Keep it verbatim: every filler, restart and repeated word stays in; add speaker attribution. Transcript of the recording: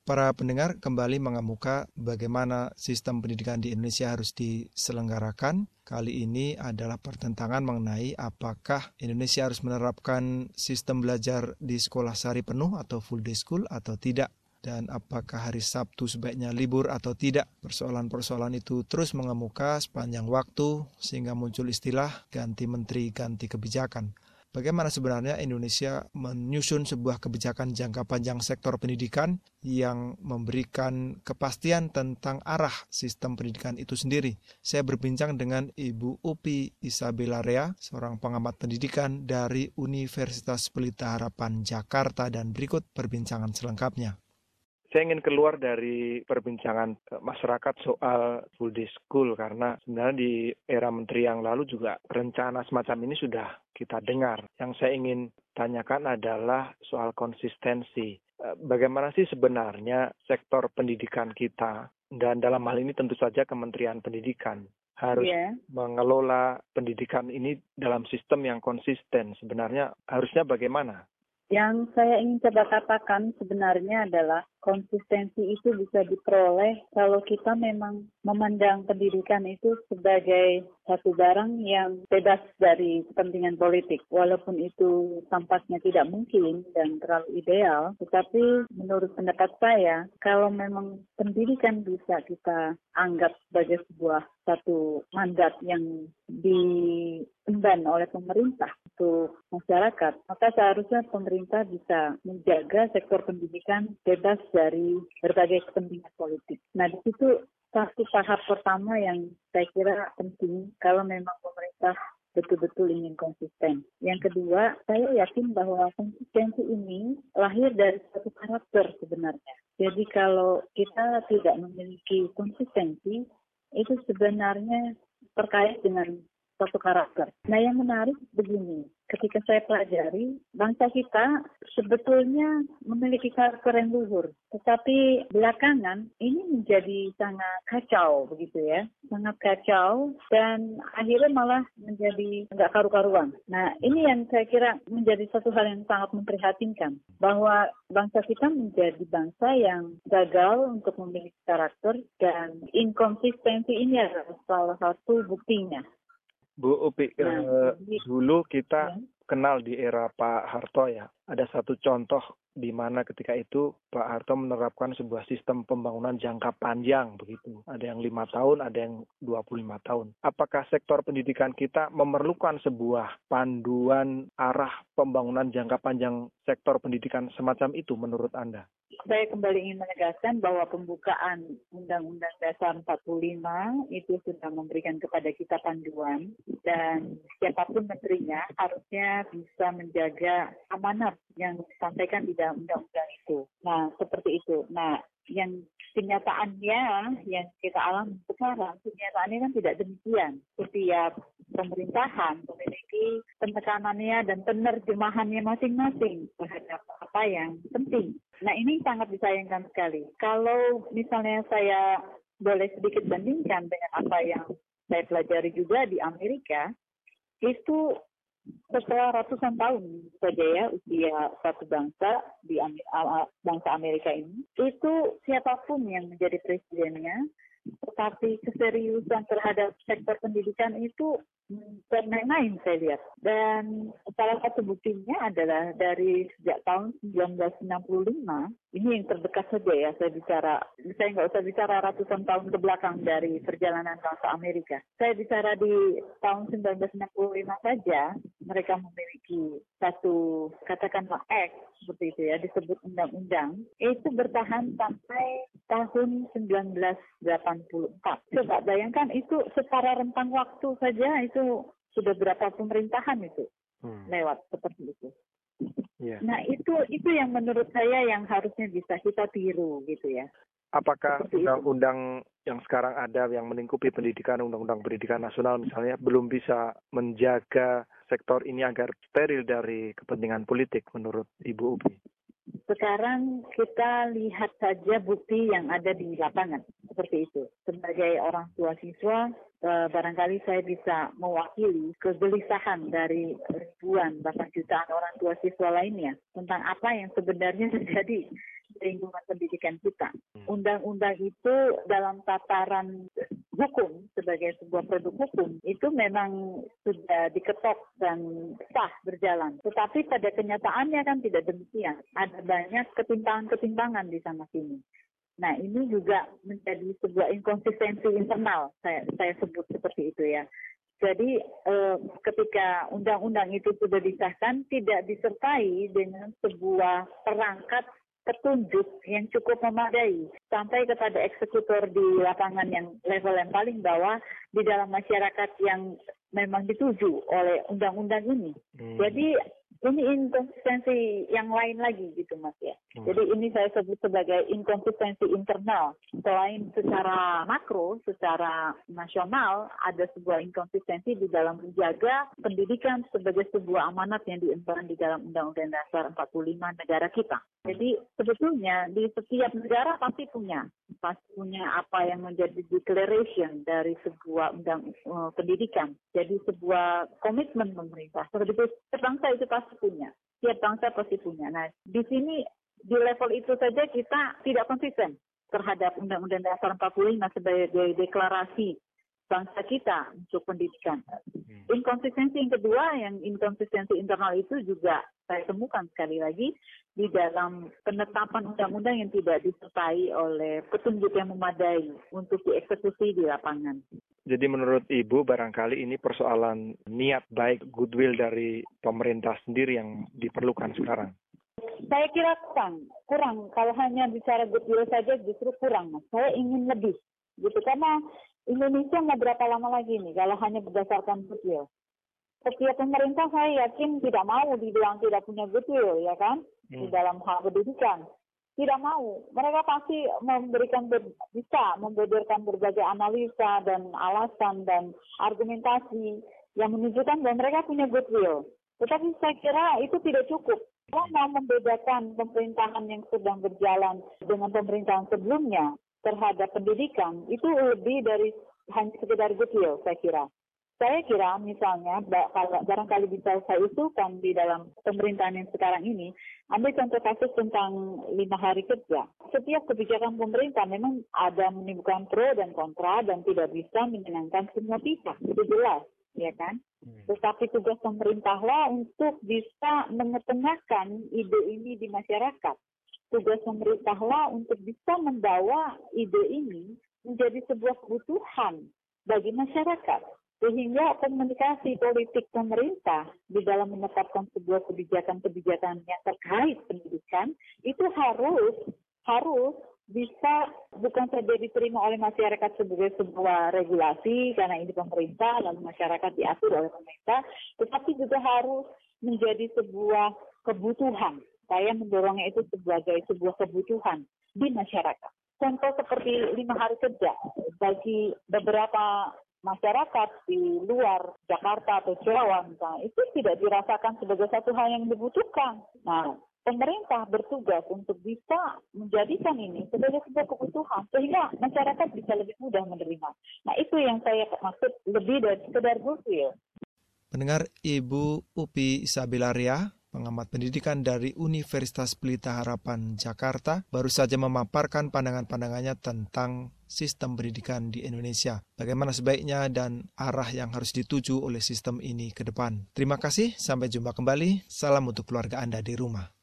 Speaker 1: Para pendengar, kembali mengemuka bagaimana sistem pendidikan di Indonesia harus diselenggarakan. Kali ini adalah pertentangan mengenai apakah Indonesia harus menerapkan sistem belajar di sekolah sehari penuh atau full day school atau tidak. Dan apakah hari Sabtu sebaiknya libur atau tidak. Persoalan-persoalan itu terus mengemuka sepanjang waktu sehingga muncul istilah ganti menteri, ganti kebijakan. Bagaimana sebenarnya Indonesia menyusun sebuah kebijakan jangka panjang sektor pendidikan yang memberikan kepastian tentang arah sistem pendidikan itu sendiri. Saya berbincang dengan Ibu Upi Isabella Rea, seorang pengamat pendidikan dari Universitas Pelita Harapan Jakarta, dan berikut perbincangan selengkapnya.
Speaker 2: Saya ingin keluar dari perbincangan masyarakat soal full day school karena sebenarnya di era menteri yang lalu juga rencana semacam ini sudah kita dengar. Yang saya ingin tanyakan adalah soal konsistensi. Bagaimana sih sebenarnya sektor pendidikan kita, dan dalam hal ini tentu saja Kementerian Pendidikan, harus yeah. mengelola pendidikan ini dalam sistem yang konsisten. Sebenarnya harusnya bagaimana?
Speaker 3: Yang saya ingin coba katakan sebenarnya adalah konsistensi itu bisa diperoleh kalau kita memang memandang pendidikan itu sebagai satu barang yang bebas dari kepentingan politik. Walaupun itu tampaknya tidak mungkin dan terlalu ideal, tetapi menurut pendapat saya, kalau memang pendidikan bisa kita anggap sebagai sebuah satu mandat yang diemban oleh pemerintah untuk masyarakat, maka seharusnya pemerintah bisa menjaga sektor pendidikan bebas dari berbagai kepentingan politik. Nah, di situ satu tahap pertama yang saya kira penting kalau memang pemerintah betul-betul ingin konsisten. Yang kedua, saya yakin bahwa konsistensi ini lahir dari satu karakter sebenarnya. Jadi kalau kita tidak memiliki konsistensi, itu sebenarnya terkait dengan satu karakter. Nah, yang menarik begini, ketika saya pelajari, bangsa kita sebetulnya memiliki karakter yang luhur. Tetapi belakangan ini menjadi sangat kacau begitu ya. Sangat kacau dan akhirnya malah menjadi nggak karu-karuan. Nah, ini yang saya kira menjadi satu hal yang sangat memprihatinkan. Bahwa bangsa kita menjadi bangsa yang gagal untuk memiliki karakter dan inkonsistensi ini adalah salah satu buktinya.
Speaker 2: Bu Upi, nah, eh, dulu kita ya. kenal di era Pak Harto ya. Ada satu contoh di mana ketika itu Pak Harto menerapkan sebuah sistem pembangunan jangka panjang begitu. Ada yang lima tahun, ada yang dua puluh lima tahun. Apakah sektor pendidikan kita memerlukan sebuah panduan arah pembangunan jangka panjang sektor pendidikan semacam itu menurut Anda?
Speaker 3: Saya kembali ingin menegaskan bahwa pembukaan Undang-Undang Dasar empat puluh lima itu sudah memberikan kepada kita panduan dan siapapun menterinya harusnya bisa menjaga amanat yang disampaikan di dalam undang-undang itu. Nah, seperti itu. Nah, yang kenyataannya yang kita alami sekarang, kenyataannya kan tidak demikian. Setiap pemerintahan memiliki penekanannya dan penerjemahannya masing-masing terhadap apa yang penting. Nah, ini sangat disayangkan sekali. Kalau misalnya saya boleh sedikit bandingkan dengan apa yang saya pelajari juga di Amerika, itu setelah ratusan tahun saja ya usia satu bangsa di bangsa Amerika ini, itu siapapun yang menjadi presidennya, tetapi keseriusan terhadap sektor pendidikan itu bermain-main saya lihat. Dan salah satu buktinya adalah dari sejak tahun seribu sembilan ratus enam puluh lima, ini yang terdekat saja ya, saya bicara, saya nggak usah bicara ratusan tahun ke belakang dari perjalanan bangsa Amerika. Saya bicara di tahun seribu sembilan ratus enam puluh lima saja, mereka memiliki satu, katakanlah Act, seperti itu ya, disebut undang-undang, itu bertahan sampai tahun seribu sembilan ratus delapan puluh empat. Coba bayangkan itu secara rentang waktu saja, itu sudah berapa pemerintahan itu hmm. lewat seperti itu. Yeah. Nah, itu itu yang menurut saya yang harusnya bisa kita tiru gitu ya.
Speaker 2: Apakah seperti undang-undang itu yang sekarang ada yang melingkupi pendidikan, undang-undang pendidikan nasional misalnya, belum bisa menjaga sektor ini agar steril dari kepentingan politik menurut Ibu Upi?
Speaker 3: Sekarang kita lihat saja bukti yang ada di lapangan, seperti itu. Sebagai orang tua siswa, barangkali saya bisa mewakili kegelisahan dari ribuan bahkan jutaan orang tua siswa lainnya tentang apa yang sebenarnya terjadi lingkungan pendidikan kita. Undang-undang itu dalam tataran hukum sebagai sebuah produk hukum itu memang sudah diketok dan sah berjalan. Tetapi pada kenyataannya kan tidak demikian. Ada banyak ketimpangan-ketimpangan di sana sini. Nah, ini juga menjadi sebuah inkonsistensi internal, saya, saya sebut seperti itu ya. Jadi eh, ketika undang-undang itu sudah disahkan, tidak disertai dengan sebuah perangkat petunjuk yang cukup memadai sampai kepada eksekutor di lapangan yang level yang paling bawah di dalam masyarakat yang memang dituju oleh undang-undang ini. Hmm. Jadi ini inkonsistensi yang lain lagi gitu Mas ya. Hmm. Jadi ini saya sebut sebagai inkonsistensi internal. Selain secara makro, secara nasional ada sebuah inkonsistensi di dalam menjaga pendidikan sebagai sebuah amanat yang diemban di dalam Undang-Undang Dasar empat puluh lima negara kita. Jadi sebetulnya di setiap negara pasti punya, pasti punya apa yang menjadi declaration dari sebuah undang uh, pendidikan. Jadi sebuah komitmen pemerintah. Seperti itu, bangsa itu pasti punya. Setiap bangsa pasti punya. Nah, di sini di level itu saja kita tidak konsisten terhadap Undang-Undang Dasar empat puluh lima sebagai deklarasi bangsa kita untuk pendidikan. Inkonsistensi yang kedua, yang inkonsistensi internal itu juga saya temukan sekali lagi di dalam penetapan undang-undang yang tidak disertai oleh petunjuk yang memadai untuk dieksekusi di lapangan.
Speaker 2: Jadi menurut Ibu barangkali ini persoalan niat baik, goodwill dari pemerintah sendiri yang diperlukan sekarang.
Speaker 3: Saya kira kurang, kurang. Kalau hanya bicara goodwill saja justru kurang. Mas. Saya ingin lebih, gitu karena Indonesia mau berapa lama lagi nih kalau hanya berdasarkan goodwill. Setiap pemerintah saya yakin tidak mau dibilang tidak punya goodwill, ya kan, hmm. di dalam hal pendidikan. Tidak mau. Mereka pasti memberikan ber, bisa membeberkan berbagai analisa dan alasan dan argumentasi yang menunjukkan bahwa mereka punya goodwill. Tetapi saya kira itu tidak cukup. Kalau mau membedakan pemerintahan yang sedang berjalan dengan pemerintahan sebelumnya terhadap pendidikan, itu lebih dari hanya sekedar goodwill, saya kira. Saya kira misalnya, kalau barangkali bisa saya usulkan di dalam pemerintahan yang sekarang ini, ambil contoh kasus tentang lima hari kerja. Setiap kebijakan pemerintah memang ada menimbulkan pro dan kontra dan tidak bisa menyenangkan semua pihak, itu jelas, ya kan? Tetapi tugas pemerintahlah untuk bisa mengetengahkan ide ini di masyarakat. Tugas pemerintahlah untuk bisa membawa ide ini menjadi sebuah kebutuhan bagi masyarakat. Sehingga komunikasi politik pemerintah di dalam menetapkan sebuah kebijakan-kebijakan yang terkait pendidikan itu harus harus bisa bukan saja diterima oleh masyarakat sebagai sebuah regulasi karena ini pemerintah lalu masyarakat diatur oleh pemerintah, tetapi juga harus menjadi sebuah kebutuhan. Saya mendorongnya itu sebagai sebuah kebutuhan di masyarakat. Contoh seperti lima hari kerja bagi beberapa masyarakat di luar Jakarta atau Jawa misalnya, itu tidak dirasakan sebagai satu hal yang dibutuhkan. Nah, pemerintah bertugas untuk bisa menjadikan ini sebagai sebuah kebutuhan, sehingga masyarakat bisa lebih mudah menerima. Nah, itu yang saya maksud lebih dari sekedar goodwill.
Speaker 1: Pendengar, Ibu Upi Isabilaria, pengamat pendidikan dari Universitas Pelita Harapan Jakarta, baru saja memaparkan pandangan-pandangannya tentang sistem pendidikan di Indonesia. Bagaimana sebaiknya dan arah yang harus dituju oleh sistem ini ke depan. Terima kasih, sampai jumpa kembali. Salam untuk keluarga Anda di rumah.